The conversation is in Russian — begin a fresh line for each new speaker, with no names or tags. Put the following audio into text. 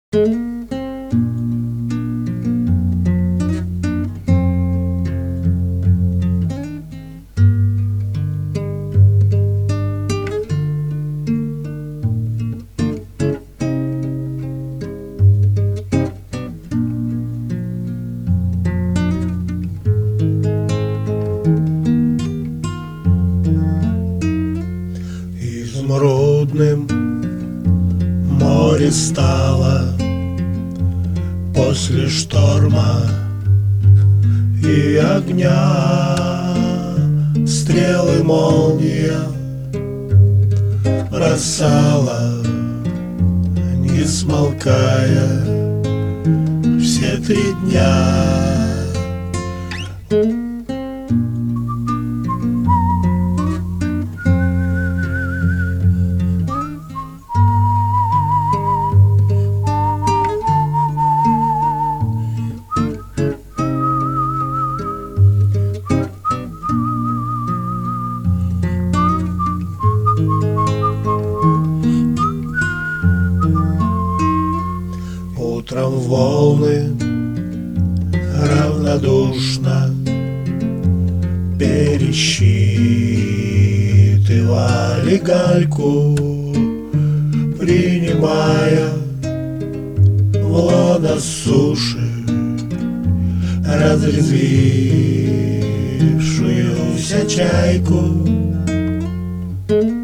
Изумрудным море стало после шторма и огня, стрелы, молния бросала, не смолкая, все 3 дня. Утром волны равнодушно пересчитывали гальку, принимая в лоно суши разрезвившуюся чайку.